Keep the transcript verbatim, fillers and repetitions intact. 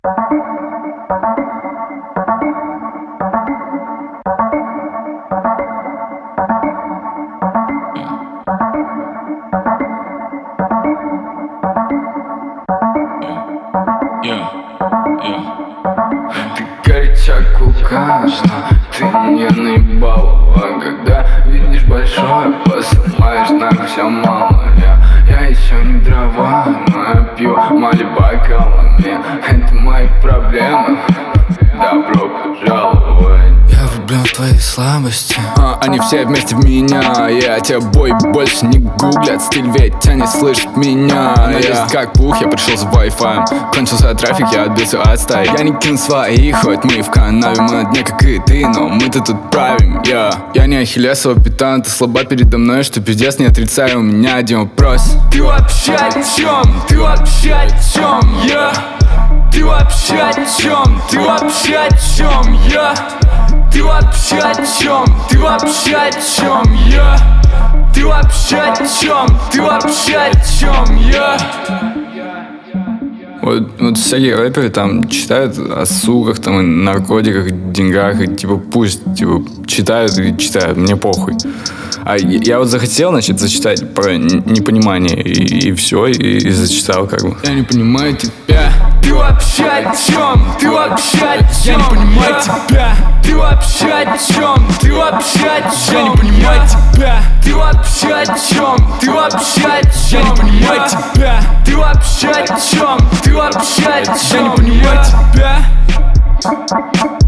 Ты горячак указана, ты не наебала. Когда видишь большое, посылаешь знак, все мало. Я, я еще не дрова, но я пью мали бокалами. Это мои проблемы, добро пожаловать. Я влюблен в твои слабости, а, Они все вместе в меня. Я тебя бой больше не гуглят. Стиль ведь они слышат меня. Но я как пух, я пришел с Wi-Fi. Кончился трафик, я отбился от стаи. Я не кину свои, хоть мы в канаве. Мы на дне, как и ты, но мы-то тут правим. Я, я не ахиллесова пята, ты слаба передо мной, что пиздец не отрицаю. У меня один вопрос: ты вообще о чем? Ты вообще о чем? Я Ты вообще о чем? Ты вообще о чем? Я Ты вообще о чем? Ты вообще о чем? Я Ты вообще о чем? Ты вообще о чем? Я Вот, вот всякие рэперы там читают о суках, там, и наркотиках, деньгах, и типа пусть типа читают и читают, мне похуй. А я вот захотел, значит, зачитать про непонимание, и, и все, и, и зачитал как бы. Я не понимаю тебя. Ты вообще о чем? Ты вообще о чем? Я не понимаю тебя. Ты вообще о чем? Ты вообще о чем? Я не понимаю тебя. Ты вообще о чем? Ты вообще о чем? Я не понимаю тебя. Ты вообще о чем? Ты вообще о чем? Я не понимаю тебя.